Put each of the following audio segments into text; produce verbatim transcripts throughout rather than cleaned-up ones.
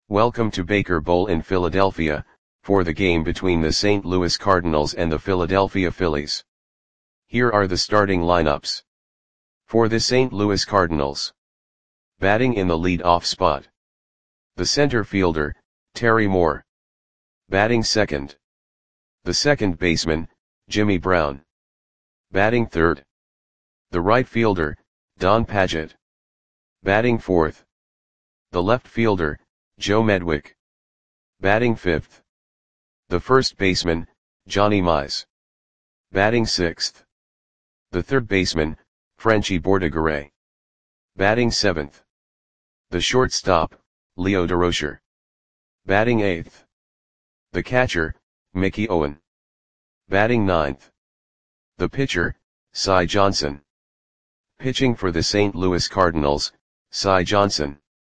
Welcome to Baker Bowl in Philadelphia, for the game between the Saint Louis Cardinals and the Philadelphia Phillies. Here are the starting lineups. For the Saint Louis Cardinals. Batting in the lead-off spot. The center fielder, Terry Moore. Batting second. The second baseman, Jimmy Brown. Batting third. The right fielder, Don Padgett. Batting fourth. The left fielder, Joe Medwick. Batting fifth. The first baseman, Johnny Mize. Batting sixth. The third baseman, Frenchy Bordegaray. Batting seventh. The shortstop, Leo Durocher. Batting eighth. The catcher, Mickey Owen. Batting ninth. The pitcher, Cy Johnson. Pitching for the Saint Louis Cardinals, Cy Johnson.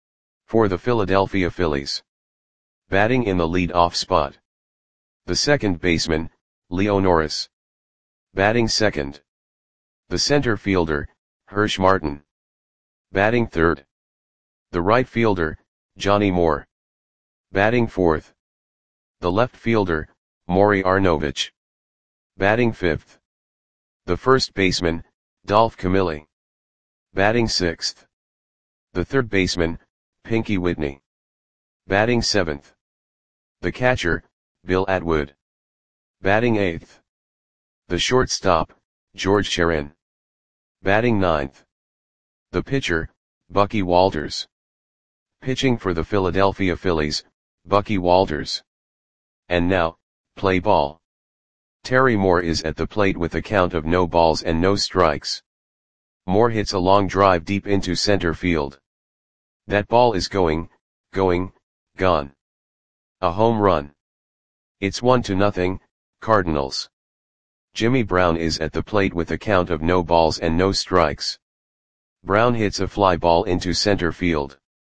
For the Philadelphia Phillies. Batting in the lead-off spot. The second baseman, Leo Norris. Batting second. The center fielder, Hirsch Martin. Batting third. The right fielder, Johnny Moore. Batting fourth. The left fielder, Maury Arnovich. Batting fifth. The first baseman, Dolph Camilli. Batting sixth. The third baseman, Pinky Whitney. Batting seventh. The catcher, Bill Atwood. Batting eighth. The shortstop, George Sherin. Batting ninth. The pitcher, Bucky Walters. Pitching for the Philadelphia Phillies, Bucky Walters. And now, play ball. Terry Moore is at the plate with a count of no balls and no strikes. Moore hits a long drive deep into center field. That ball is going, going, gone. A home run. It's one to nothing, Cardinals. Jimmy Brown is at the plate with a count of no balls and no strikes. Brown hits a fly ball into center field.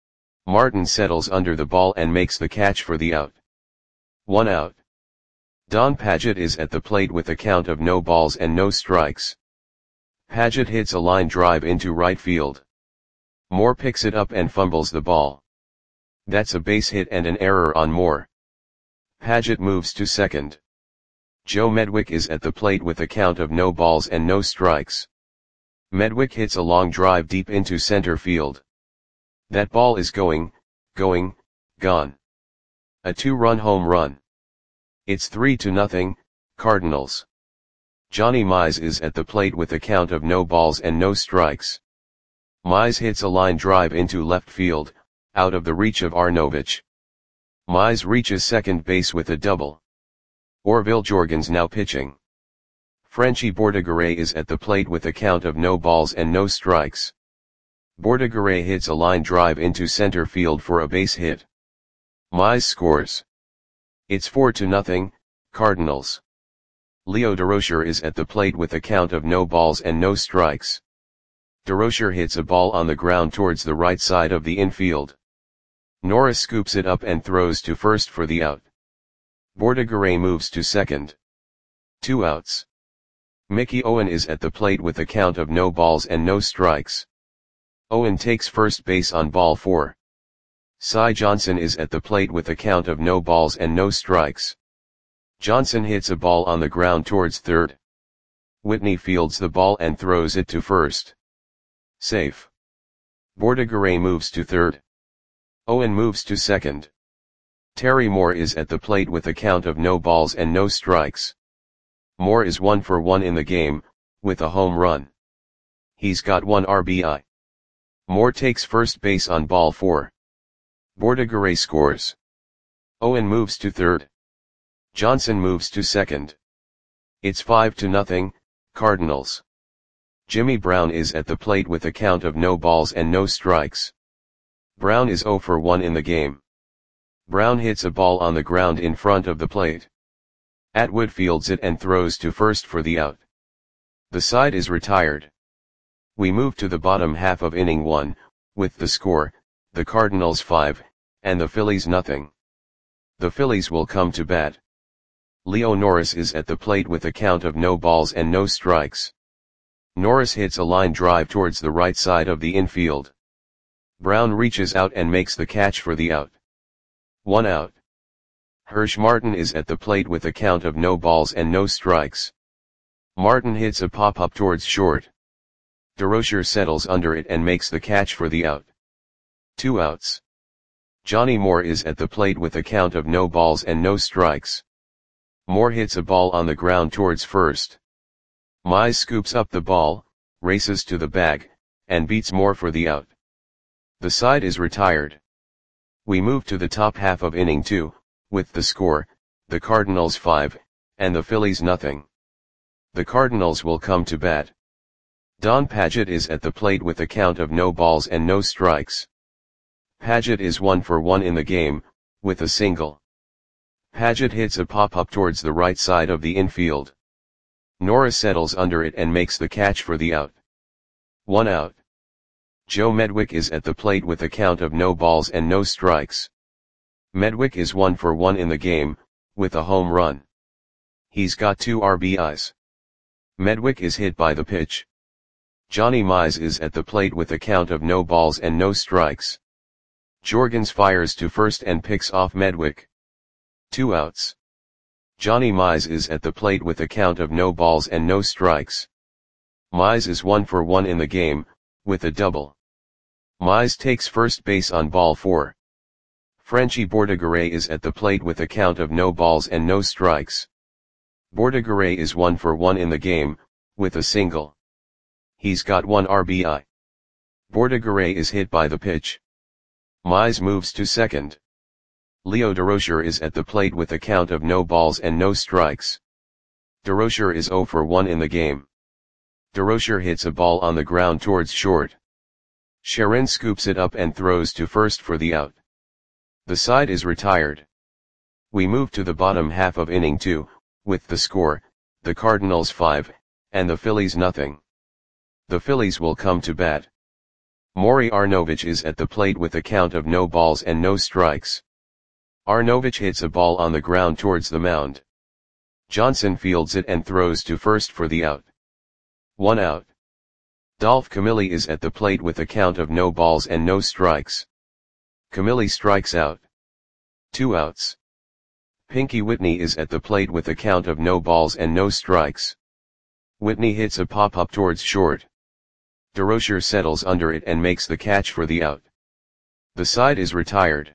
Martin settles under the ball and makes the catch for the out. One out. Don Padgett is at the plate with a count of no balls and no strikes. Padgett hits a line drive into right field. Moore picks it up and fumbles the ball. That's a base hit and an error on Moore. Padgett moves to second. Joe Medwick is at the plate with a count of no balls and no strikes. Medwick hits a long drive deep into center field. That ball is going, going, gone. A two-run home run. It's three to nothing, Cardinals. Johnny Mize is at the plate with a count of no balls and no strikes. Mize hits a line drive into left field, out of the reach of Arnovich. Mize reaches second base with a double. Orville Jorgens now pitching. Frenchy Bordegaray is at the plate with a count of no balls and no strikes. Bordegaray hits a line drive into center field for a base hit. Mize scores. It's four to nothing, Cardinals. Leo Durocher is at the plate with a count of no balls and no strikes. Durocher hits a ball on the ground towards the right side of the infield. Norris scoops it up and throws to first for the out. Bordegaray moves to second. Two outs. Mickey Owen is at the plate with a count of no balls and no strikes. Owen takes first base on ball four. Cy Johnson is at the plate with a count of no balls and no strikes. Johnson hits a ball on the ground towards third. Whitney fields the ball and throws it to first. Safe. Bordegaray moves to third. Owen moves to second. Terry Moore is at the plate with a count of no balls and no strikes. Moore is one for one in the game, with a home run. He's got one R B I. Moore takes first base on ball four. Bordegaray scores. Owen moves to third. Johnson moves to second. It's five to nothing, Cardinals. Jimmy Brown is at the plate with a count of no balls and no strikes. Brown is zero for one in the game. Brown hits a ball on the ground in front of the plate. Atwood fields it and throws to first for the out. The side is retired. We move to the bottom half of inning one, with the score, the Cardinals five, and the Phillies nothing. The Phillies will come to bat. Leo Norris is at the plate with a count of no balls and no strikes. Norris hits a line drive towards the right side of the infield. Brown reaches out and makes the catch for the out. One out. Hirsch Martin is at the plate with a count of no balls and no strikes. Martin hits a pop-up towards short. DeRocher settles under it and makes the catch for the out. Two outs. Johnny Moore is at the plate with a count of no balls and no strikes. Moore hits a ball on the ground towards first. Mize scoops up the ball, races to the bag, and beats Moore for the out. The side is retired. We move to the top half of inning two, with the score, the Cardinals five, and the Phillies nothing. The Cardinals will come to bat. Don Padgett is at the plate with a count of no balls and no strikes. Padgett is one for one in the game, with a single. Padgett hits a pop-up towards the right side of the infield. Norris settles under it and makes the catch for the out. One out. Joe Medwick is at the plate with a count of no balls and no strikes. Medwick is one for one in the game, with a home run. He's got two R B Is. Medwick is hit by the pitch. Johnny Mize is at the plate with a count of no balls and no strikes. Jorgens fires to first and picks off Medwick. Two outs. Johnny Mize is at the plate with a count of no balls and no strikes. Mize is one for one in the game, with a double. Mize takes first base on ball four. Frenchy Bordigaray is at the plate with a count of no balls and no strikes. Bordigaray is one for one in the game, with a single. He's got one R B I. Bordigaray is hit by the pitch. Mize moves to second. Leo DeRocher is at the plate with a count of no balls and no strikes. DeRocher is zero for one in the game. DeRocher hits a ball on the ground towards short. Sharon scoops it up and throws to first for the out. The side is retired. We move to the bottom half of inning two, with the score, the Cardinals five, and the Phillies nothing. The Phillies will come to bat. Maury Arnovich is at the plate with a count of no balls and no strikes. Arnovich hits a ball on the ground towards the mound. Johnson fields it and throws to first for the out. One out. Dolph Camilli is at the plate with a count of no balls and no strikes. Camilli strikes out. Two outs. Pinky Whitney is at the plate with a count of no balls and no strikes. Whitney hits a pop-up towards short. DeRocher settles under it and makes the catch for the out. The side is retired.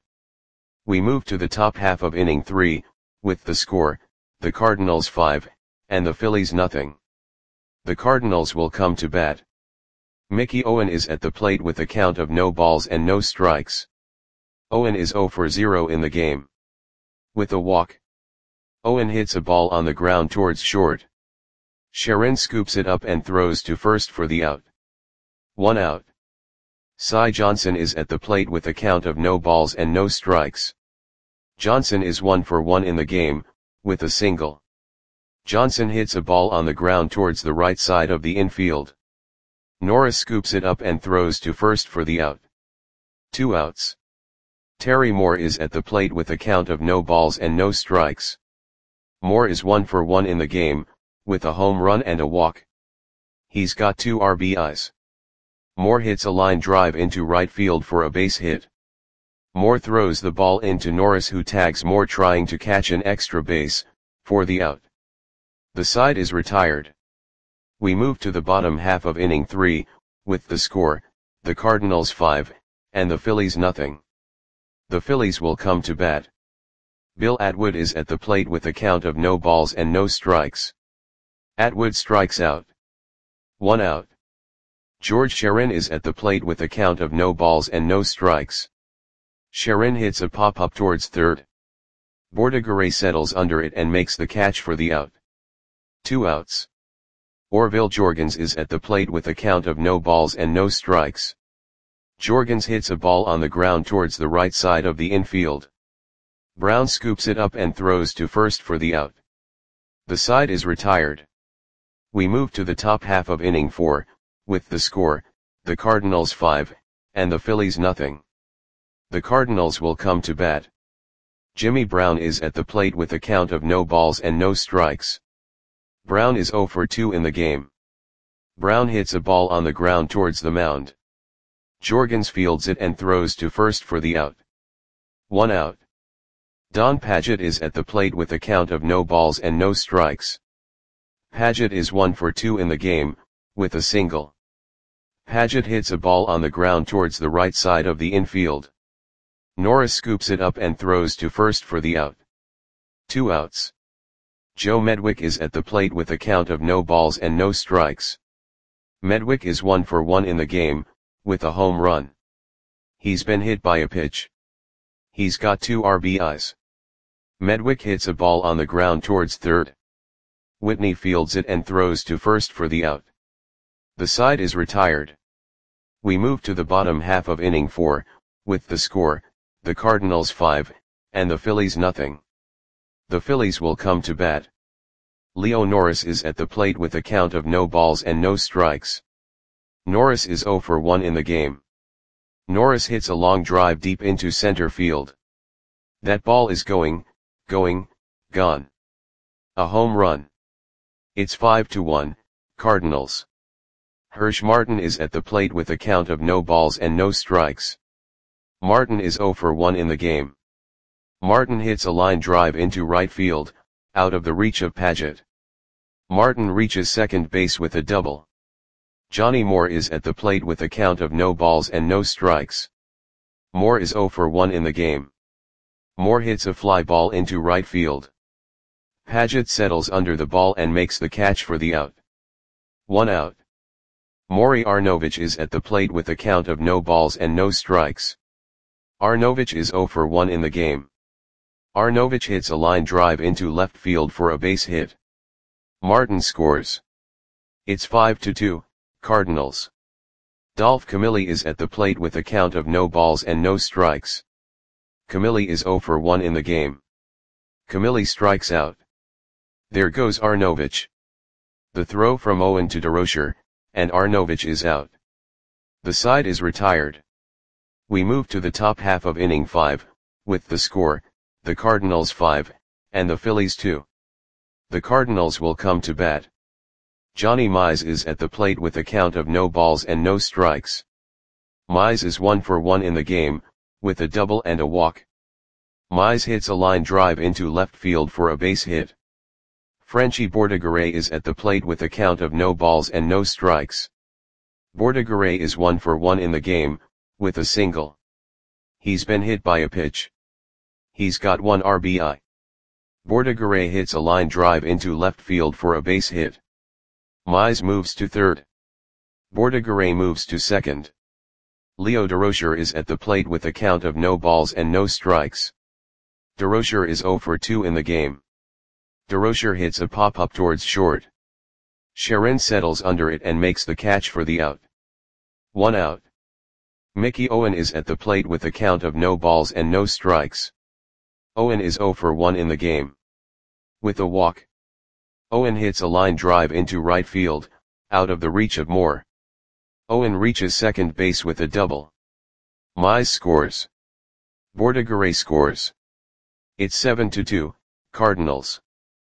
We move to the top half of inning three, with the score, the Cardinals five, and the Phillies nothing. The Cardinals will come to bat. Mickey Owen is at the plate with a count of no balls and no strikes. Owen is zero for zero in the game. With a walk. Owen hits a ball on the ground towards short. Sharon scoops it up and throws to first for the out. One out. Cy Johnson is at the plate with a count of no balls and no strikes. Johnson is one for one in the game, with a single. Johnson hits a ball on the ground towards the right side of the infield. Norris scoops it up and throws to first for the out. Two outs. Terry Moore is at the plate with a count of no balls and no strikes. Moore is one for one in the game, with a home run and a walk. He's got two R B Is. Moore hits a line drive into right field for a base hit. Moore throws the ball into Norris, who tags Moore trying to catch an extra base, for the out. The side is retired. We move to the bottom half of inning three, with the score, the Cardinals five, and the Phillies nothing. The Phillies will come to bat. Bill Atwood is at the plate with a count of no balls and no strikes. Atwood strikes out. One out. George Sharon is at the plate with a count of no balls and no strikes. Sharon hits a pop-up towards third. Bordigaray settles under it and makes the catch for the out. Two outs. Orville Jorgens is at the plate with a count of no balls and no strikes. Jorgens hits a ball on the ground towards the right side of the infield. Brown scoops it up and throws to first for the out. The side is retired. We move to the top half of inning four, with the score, the Cardinals five, and the Phillies nothing. The Cardinals will come to bat. Jimmy Brown is at the plate with a count of no balls and no strikes. Brown is zero for two in the game. Brown hits a ball on the ground towards the mound. Jorgens fields it and throws to first for the out. One out. Don Padgett is at the plate with a count of no balls and no strikes. Padgett is one for two in the game, with a single. Padgett hits a ball on the ground towards the right side of the infield. Norris scoops it up and throws to first for the out. Two outs. Joe Medwick is at the plate with a count of no balls and no strikes. Medwick is one for one in the game, with a home run. He's been hit by a pitch. He's got two R B Is. Medwick hits a ball on the ground towards third. Whitney fields it and throws to first for the out. The side is retired. We move to the bottom half of inning four, with the score, the Cardinals five, and the Phillies nothing. The Phillies will come to bat. Leo Norris is at the plate with a count of no balls and no strikes. Norris is zero for one in the game. Norris hits a long drive deep into center field. That ball is going, going, gone. A home run. It's five to one, Cardinals. Hirsch Martin is at the plate with a count of no balls and no strikes. Martin is zero for one in the game. Martin hits a line drive into right field, out of the reach of Padgett. Martin reaches second base with a double. Johnny Moore is at the plate with a count of no balls and no strikes. Moore is zero for one in the game. Moore hits a fly ball into right field. Padgett settles under the ball and makes the catch for the out. One out. Maury Arnovich is at the plate with a count of no balls and no strikes. Arnovich is zero for one in the game. Arnovich hits a line drive into left field for a base hit. Martin scores. It's five to two, Cardinals. Dolph Camilli is at the plate with a count of no balls and no strikes. Camilli is zero for one in the game. Camilli strikes out. There goes Arnovich. The throw from Owen to DeRocher, and Arnovich is out. The side is retired. We move to the top half of inning five, with the score, the Cardinals five, and the Phillies two. The Cardinals will come to bat. Johnny Mize is at the plate with a count of no balls and no strikes. Mize is one for one in the game, with a double and a walk. Mize hits a line drive into left field for a base hit. Frenchy Bordigaray is at the plate with a count of no balls and no strikes. Bordigaray is one for one in the game, with a single. He's been hit by a pitch. He's got one R B I. Bordigaray hits a line drive into left field for a base hit. Mize moves to third. Bordigaray moves to second. Leo DeRocher is at the plate with a count of no balls and no strikes. DeRocher is zero for two in the game. DeRocher hits a pop-up towards short. Sharon settles under it and makes the catch for the out. One out. Mickey Owen is at the plate with a count of no balls and no strikes. Owen is zero for one in the game. With a walk. Owen hits a line drive into right field, out of the reach of Moore. Owen reaches second base with a double. Mize scores. Bordigaray scores. It's seven to two, Cardinals.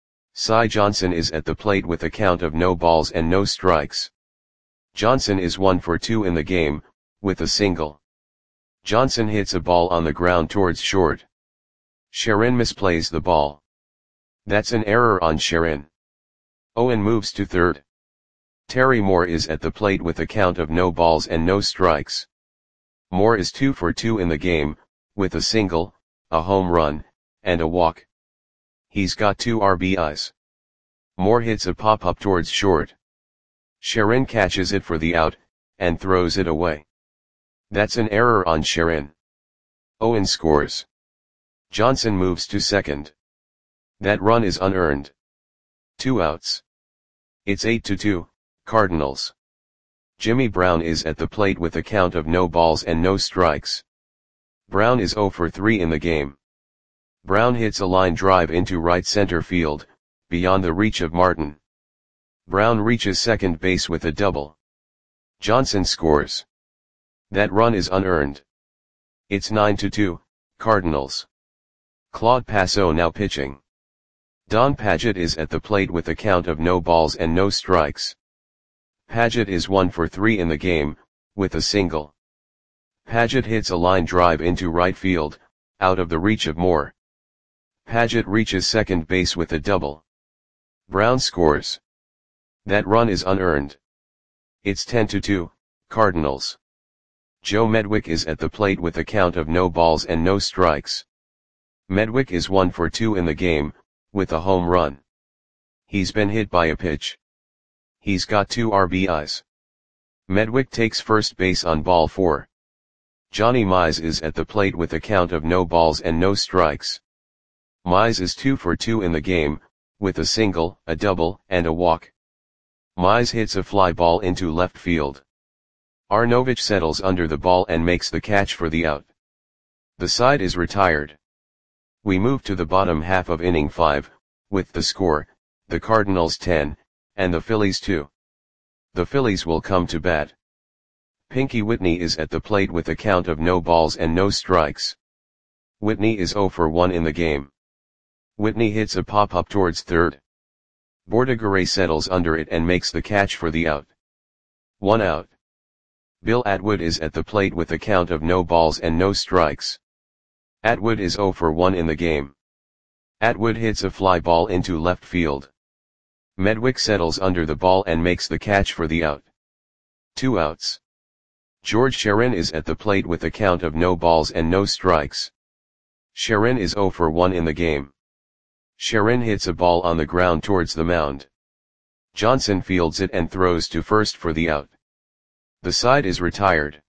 Cy Johnson is at the plate with a count of no balls and no strikes. Johnson is one for two in the game, with a single. Johnson hits a ball on the ground towards short. Sharon misplays the ball. That's an error on Sharon. Owen moves to third. Terry Moore is at the plate with a count of no balls and no strikes. Moore is two for two in the game, with a single, a home run, and a walk. He's got two R B Is. Moore hits a pop-up towards short. Sharon catches it for the out, and throws it away. That's an error on Sharon. Owen scores. Johnson moves to second. That run is unearned. Two outs. It's eight to two, Cardinals. Jimmy Brown is at the plate with a count of no balls and no strikes. Brown is zero for three in the game. Brown hits a line drive into right center field, beyond the reach of Martin. Brown reaches second base with a double. Johnson scores. That run is unearned. It's nine to two, Cardinals. Claude Passeau now pitching. Don Padgett is at the plate with a count of no balls and no strikes. Padgett is one for three in the game, with a single. Padgett hits a line drive into right field, out of the reach of Moore. Paget reaches second base with a double. Brown scores. That run is unearned. It's ten to two, Cardinals. Joe Medwick is at the plate with a count of no balls and no strikes. Medwick is one for two in the game, with a home run. He's been hit by a pitch. He's got two R B Is. Medwick takes first base on ball four. Johnny Mize is at the plate with a count of no balls and no strikes. Mize is two for two in the game, with a single, a double, and a walk. Mize hits a fly ball into left field. Arnovich settles under the ball and makes the catch for the out. The side is retired. We move to the bottom half of inning five, with the score, the Cardinals ten, and the Phillies two. The Phillies will come to bat. Pinky Whitney is at the plate with a count of no balls and no strikes. Whitney is zero for one in the game. Whitney hits a pop-up towards third. Bordigaray settles under it and makes the catch for the out. One out. Bill Atwood is at the plate with a count of no balls and no strikes. Atwood is zero for one in the game. Atwood hits a fly ball into left field. Medwick settles under the ball and makes the catch for the out. Two outs. George Sharon is at the plate with a count of no balls and no strikes. Sharon is zero for one in the game. Sharon hits a ball on the ground towards the mound. Johnson fields it and throws to first for the out. The side is retired.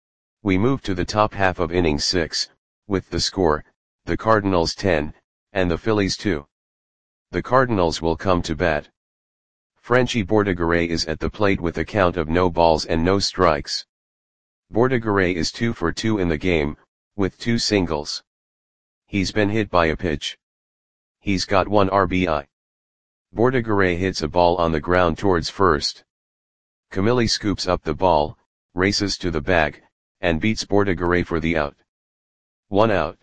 We move to the top half of inning six, with the score, the Cardinals ten, and the Phillies two. The Cardinals will come to bat. Frenchie Bordigaray is at the plate with a count of no balls and no strikes. Bordigaray is two for two in the game, with two singles. He's been hit by a pitch. He's got one R B I. Bordigaray hits a ball on the ground towards first. Camilli scoops up the ball, races to the bag, and beats Bordigaray for the out. One out.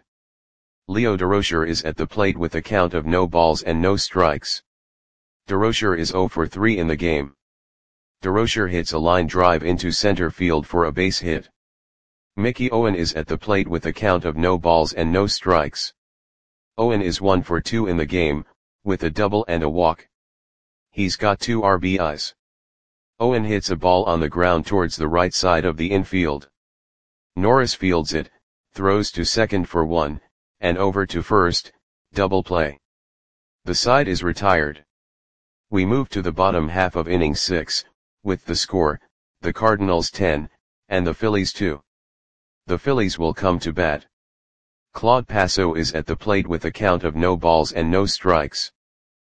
Leo Durocher is at the plate with a count of no balls and no strikes. Durocher is zero for three in the game. Durocher hits a line drive into center field for a base hit. Mickey Owen is at the plate with a count of no balls and no strikes. Owen is one for two in the game, with a double and a walk. He's got two R B Is. Owen hits a ball on the ground towards the right side of the infield. Norris fields it, throws to second for one, and over to first, double play. The side is retired. We move to the bottom half of inning six, with the score, the Cardinals ten, and the Phillies two. The Phillies will come to bat. Claude Passo is at the plate with a count of no balls and no strikes.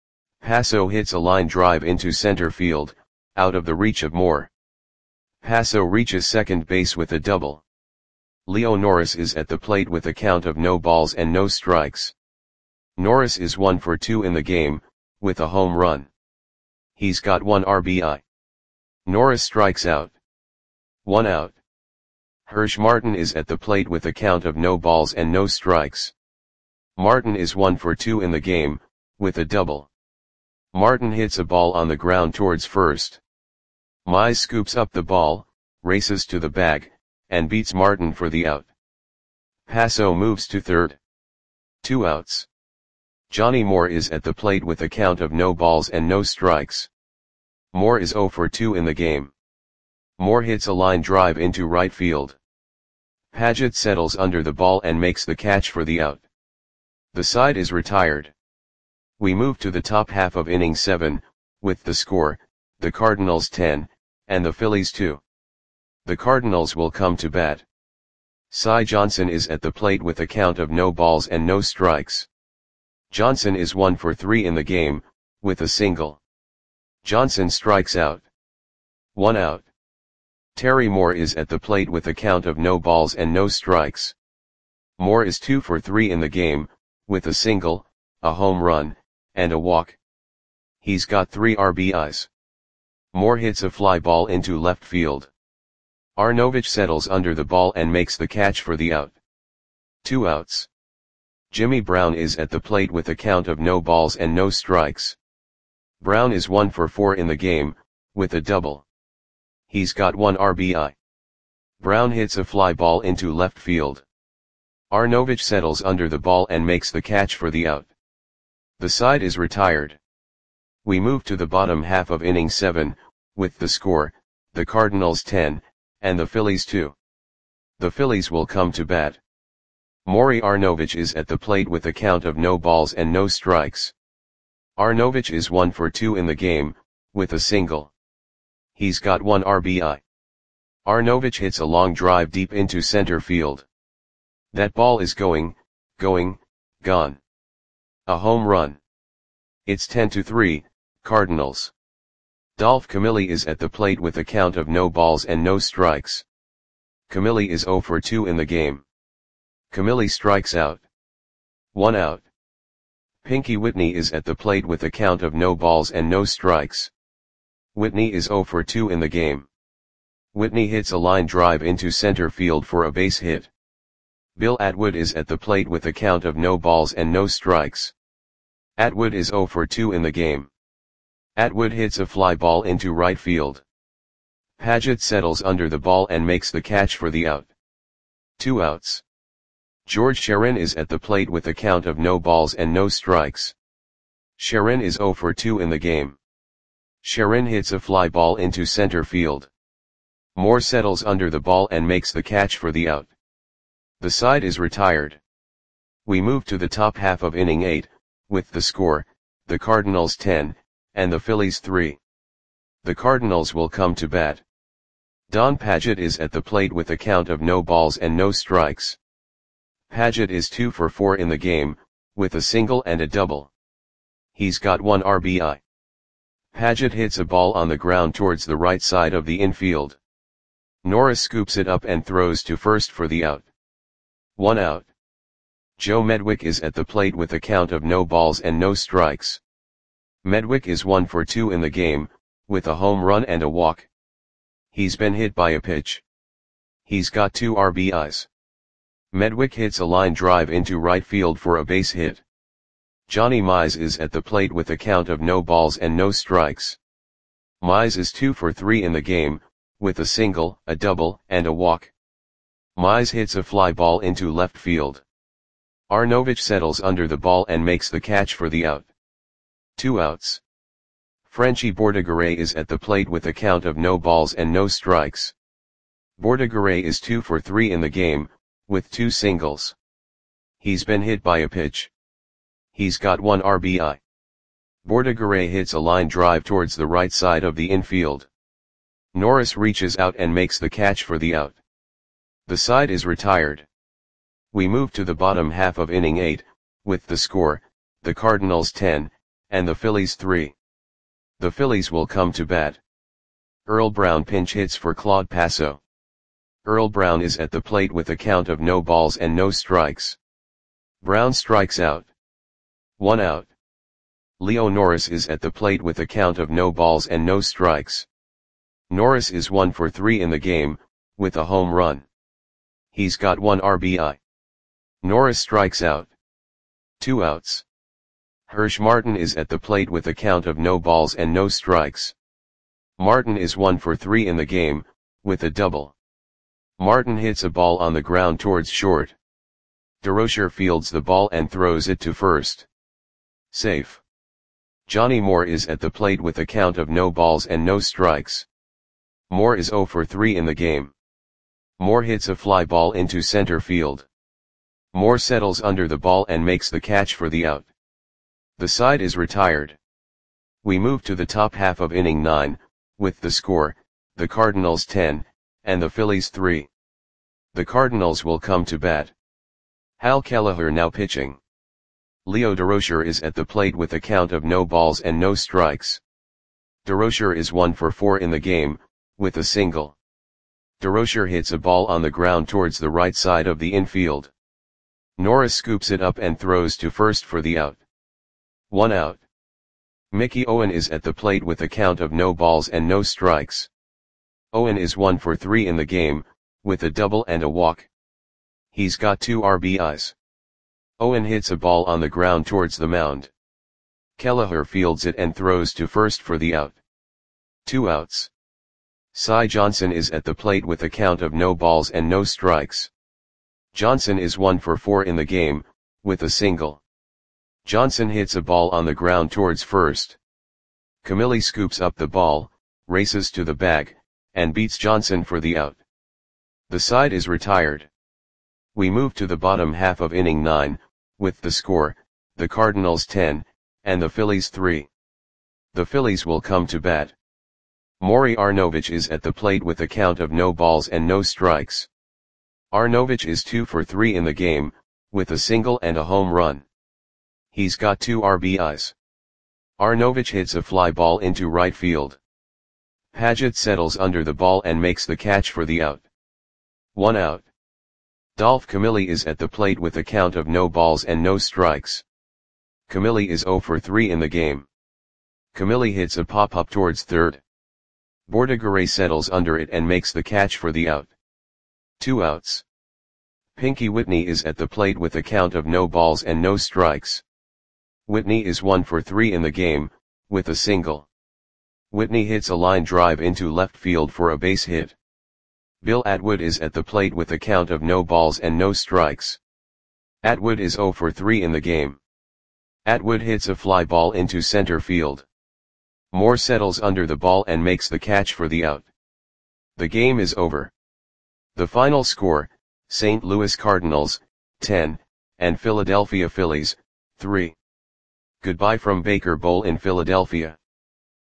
Passo hits a line drive into center field, out of the reach of Moore. Passo reaches second base with a double. Leo Norris is at the plate with a count of no balls and no strikes. Norris is one for two in the game, with a home run. He's got one R B I. Norris strikes out. One out. Hirsch Martin is at the plate with a count of no balls and no strikes. Martin is one for two in the game, with a double. Martin hits a ball on the ground towards first. Mize scoops up the ball, races to the bag, and beats Martin for the out. Passo moves to third. Two outs. Johnny Moore is at the plate with a count of no balls and no strikes. Moore is zero for two in the game. Moore hits a line drive into right field. Paget settles under the ball and makes the catch for the out. The side is retired. We move to the top half of inning seven, with the score, the Cardinals ten, and the Phillies two. The Cardinals will come to bat. Cy Johnson is at the plate with a count of no balls and no strikes. Johnson is one for three in the game, with a single. Johnson strikes out. One out. Terry Moore is at the plate with a count of no balls and no strikes. Moore is two for three in the game, with a single, a home run, and a walk. He's got three R B Is. Moore hits a fly ball into left field. Arnovich settles under the ball and makes the catch for the out. Two outs. Jimmy Brown is at the plate with a count of no balls and no strikes. Brown is one for four in the game, with a double. He's got one R B I. Brown hits a fly ball into left field. Arnovich settles under the ball and makes the catch for the out. The side is retired. We move to the bottom half of inning seven, with the score, the Cardinals ten, and the Phillies two. The Phillies will come to bat. Maury Arnovich is at the plate with a count of no balls and no strikes. Arnovich is one for two in the game, with a single. He's got one R B I. Arnovich hits a long drive deep into center field. That ball is going, going, gone. A home run. It's ten to three, Cardinals. Dolph Camilli is at the plate with a count of no balls and no strikes. Camilli is zero for two in the game. Camilli strikes out. One out. Pinky Whitney is at the plate with a count of no balls and no strikes. Whitney is zero for two in the game. Whitney hits a line drive into center field for a base hit. Bill Atwood is at the plate with a count of no balls and no strikes. Atwood is zero for two in the game. Atwood hits a fly ball into right field. Paget settles under the ball and makes the catch for the out. Two outs. George Sherin is at the plate with a count of no balls and no strikes. Sherin is zero for two in the game. Sherin hits a fly ball into center field. Moore settles under the ball and makes the catch for the out. The side is retired. We move to the top half of inning eight, with the score, the Cardinals ten, and the Phillies three. The Cardinals will come to bat. Don Paget is at the plate with a count of no balls and no strikes. Paget is two for four in the game, with a single and a double. He's got one R B I. Paget hits a ball on the ground towards the right side of the infield. Norris scoops it up and throws to first for the out. One out. Joe Medwick is at the plate with a count of no balls and no strikes. Medwick is one for two in the game, with a home run and a walk. He's been hit by a pitch. He's got two R B Is. Medwick hits a line drive into right field for a base hit. Johnny Mize is at the plate with a count of no balls and no strikes. Mize is two for three in the game, with a single, a double, and a walk. Mize hits a fly ball into left field. Arnovich settles under the ball and makes the catch for the out. Two outs. Frenchie Bordegaray is at the plate with a count of no balls and no strikes. Bordegaray is two for three in the game, with two singles. He's been hit by a pitch. He's got one R B I. Bordegaray hits a line drive towards the right side of the infield. Norris reaches out and makes the catch for the out. The side is retired. We move to the bottom half of inning eight, with the score, the Cardinals ten, and the Phillies three. The Phillies will come to bat. Earl Brown pinch hits for Claude Passo. Earl Brown is at the plate with a count of no balls and no strikes. Brown strikes out. One out. Leo Norris is at the plate with a count of no balls and no strikes. Norris is one for three in the game, with a home run. He's got one R B I. Norris strikes out. Two outs. Hirsch Martin is at the plate with a count of no balls and no strikes. Martin is one for three in the game, with a double. Martin hits a ball on the ground towards short. DeRocher fields the ball and throws it to first. Safe. Johnny Moore is at the plate with a count of no balls and no strikes. Moore is zero for three in the game. Moore hits a fly ball into center field. Moore settles under the ball and makes the catch for the out. The side is retired. We move to the top half of inning nine, with the score, the Cardinals ten, and the Phillies three. The Cardinals will come to bat. Hal Kelleher now pitching. Leo DeRocher is at the plate with a count of no balls and no strikes. DeRocher is one for four in the game, with a single. DeRocher hits a ball on the ground towards the right side of the infield. Norris scoops it up and throws to first for the out. One out. Mickey Owen is at the plate with a count of no balls and no strikes. Owen is one for three in the game, with a double and a walk. He's got two R B Is. Owen hits a ball on the ground towards the mound. Kelleher fields it and throws to first for the out. Two outs. Cy Johnson is at the plate with a count of no balls and no strikes. Johnson is one for four in the game, with a single. Johnson hits a ball on the ground towards first. Camilli scoops up the ball, races to the bag, and beats Johnson for the out. The side is retired. We move to the bottom half of inning nine, with the score, the Cardinals ten, and the Phillies three. The Phillies will come to bat. Maury Arnovich is at the plate with a count of no balls and no strikes. Arnovich is two for three in the game, with a single and a home run. He's got two R B Is. Arnovich hits a fly ball into right field. Paget settles under the ball and makes the catch for the out. One out. Dolph Camilli is at the plate with a count of no balls and no strikes. Camilli is zero for three in the game. Camilli hits a pop-up towards third. Bordigaray settles under it and makes the catch for the out. Two outs. Pinky Whitney is at the plate with a count of no balls and no strikes. Whitney is one for three in the game, with a single. Whitney hits a line drive into left field for a base hit. Bill Atwood is at the plate with a count of no balls and no strikes. Atwood is zero for three in the game. Atwood hits a fly ball into center field. Moore settles under the ball and makes the catch for the out. The game is over. The final score, Saint Louis Cardinals, ten, and Philadelphia Phillies, three. Goodbye from Baker Bowl in Philadelphia.